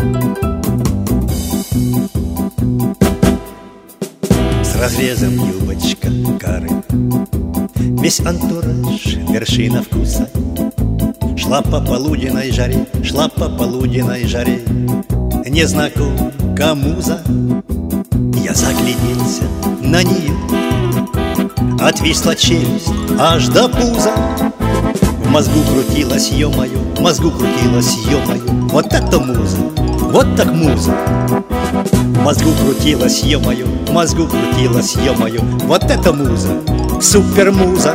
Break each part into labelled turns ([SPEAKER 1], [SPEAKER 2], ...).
[SPEAKER 1] С разрезом юбочка кары, весь антураж вершина вкуса. Шла по полуденной жаре, шла по полуденной жаре незнакомка муза. Я загляделся на нее, отвисла челюсть аж до пуза. В мозгу крутилась, ё-моё, в мозгу крутилась, ё-моё, вот это муза, вот так муза. В мозгу крутилась, ё-моё, в мозгу крутилась, ё-моё, вот это муза, супермуза.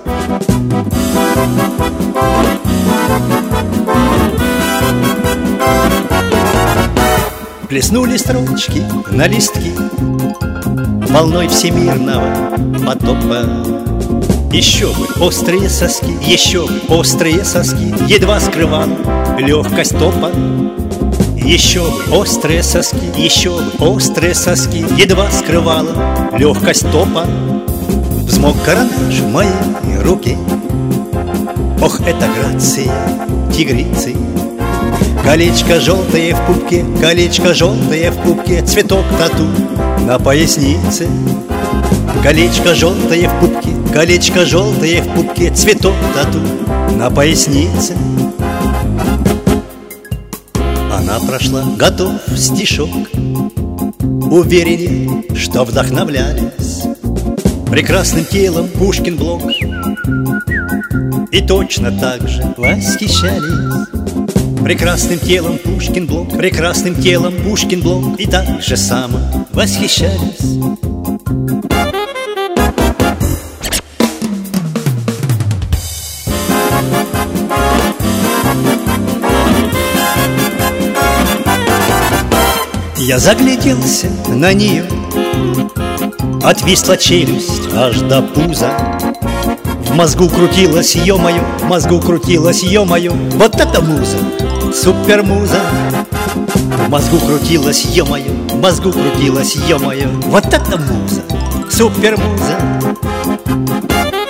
[SPEAKER 1] Плеснули строчки на листки волной всемирного потопа. Еще бы острые соски, еще бы острые соски едва скрывала легкость топа. Еще бы острые соски, еще бы острые соски едва скрывала легкость топа. Взмок карандаш в моей руке, ох, это грация тигрицы. Колечко желтое в пупке, колечко желтое в пупке, цветок тату на пояснице. Колечко желтое в пупке, колечко желтое в пупке, цветок тату на пояснице. Она прошла, готов стишок, увереннее, что вдохновлялись прекрасным телом Пушкин блок, и точно так же восхищались прекрасным телом Пушкин блок, прекрасным телом Пушкин блок, и так же само восхищались. Я загляделся на нее, отвисла челюсть аж до пуза. В мозгу крутилась, ё-моё, в мозгу крутилась, ё-моё, вот это муза, супермуза. В мозгу крутилась, ё-моё, в мозгу крутилась, ё-моё, вот это муза, супермуза.